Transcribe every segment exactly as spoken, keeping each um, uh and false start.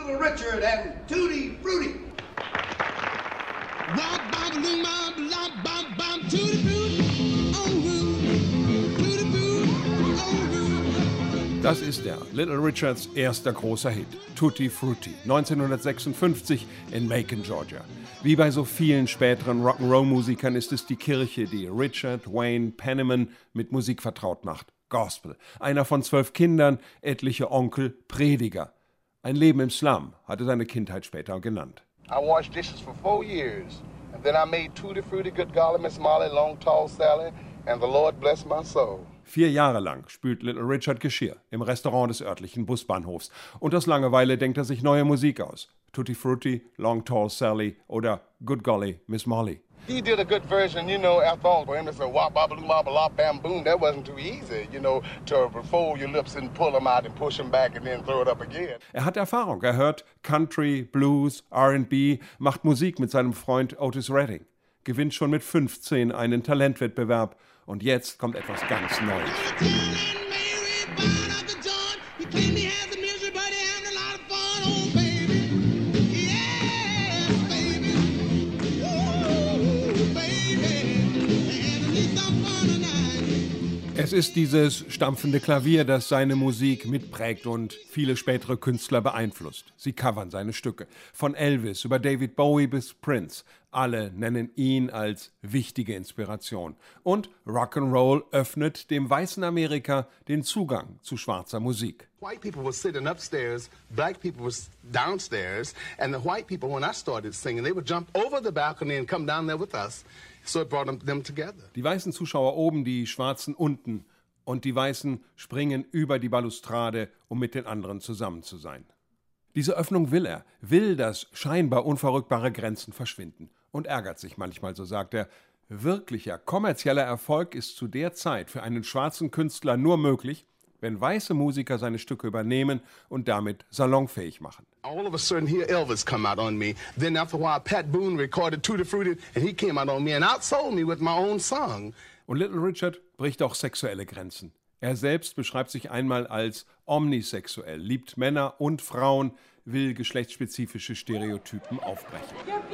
Little Richard and Tutti Frutti. Das ist er, Little Richards erster großer Hit, Tutti Frutti, neunzehnhundertsechsundfünfzig in Macon, Georgia. Wie bei so vielen späteren Rock'n'Roll-Musikern ist es die Kirche, die Richard Wayne Penniman mit Musik vertraut macht. Gospel. Einer von zwölf Kindern, etliche Onkel, Prediger. Ein Leben im Slum hatte seine Kindheit später genannt. I washed dishes for four years. And then I made Tutti Frutti, Good Golly, Miss Molly, Long Tall Sally, and the Lord bless my soul. Vier Jahre lang spült Little Richard Geschirr im Restaurant des örtlichen Busbahnhofs. Und aus Langeweile denkt er sich neue Musik aus. Tutti Frutti, Long Tall Sally oder Good Golly, Miss Molly. He did a good version, you know, after all, for him to say, wop, bop, bop, bop, bam, boom, that wasn't too easy, you know, to fold your lips and pull them out and push them back and then throw it up again. Er hat Erfahrung, er hört Country, Blues, R and B, macht Musik mit seinem Freund Otis Redding, gewinnt schon mit fünfzehn einen Talentwettbewerb und jetzt kommt etwas ganz Neues. Es ist dieses stampfende Klavier, das seine Musik mitprägt und viele spätere Künstler beeinflusst. Sie covern seine Stücke. Von Elvis über David Bowie bis Prince. Alle nennen ihn als wichtige Inspiration. Und Rock'n'Roll öffnet dem weißen Amerika den Zugang zu schwarzer Musik. White people were sitting upstairs, black people were downstairs, and the white people, when I started singing, they would jump over the balcony and come down there with us. So it brought them, them together. Die weißen Zuschauer oben, die Schwarzen unten. Und die Weißen springen über die Balustrade, um mit den anderen zusammen zu sein. Diese Öffnung will er, will, dass scheinbar unverrückbare Grenzen verschwinden. Und ärgert sich manchmal, so sagt er. Wirklicher kommerzieller Erfolg ist zu der Zeit für einen schwarzen Künstler nur möglich, wenn weiße Musiker seine Stücke übernehmen und damit salonfähig machen. All of a sudden here Elvis come out on me. Then after a while Pat Boone recorded Tutti Frutti and he came out on me and outsold me with my own song. Und Little Richard bricht auch sexuelle Grenzen. Er selbst beschreibt sich einmal als omnisexuell, liebt Männer und Frauen, will geschlechtsspezifische Stereotypen aufbrechen.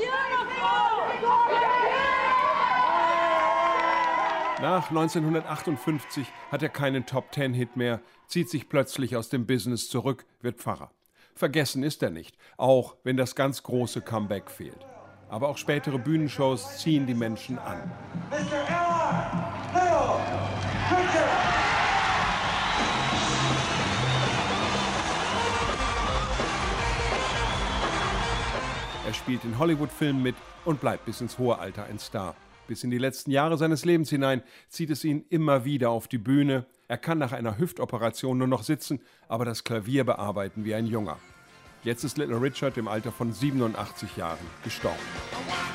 Nach neunzehnhundertachtundfünfzig hat er keinen Top-Ten-Hit mehr, zieht sich plötzlich aus dem Business zurück, wird Pfarrer. Vergessen ist er nicht, auch wenn das ganz große Comeback fehlt. Aber auch spätere Bühnenshows ziehen die Menschen an. Mister Little Richard. Er spielt in Hollywood-Filmen mit und bleibt bis ins hohe Alter ein Star. Bis in die letzten Jahre seines Lebens hinein zieht es ihn immer wieder auf die Bühne. Er kann nach einer Hüftoperation nur noch sitzen, aber das Klavier bearbeiten wie ein Junger. Jetzt ist Little Richard im Alter von siebenundachtzig Jahren gestorben.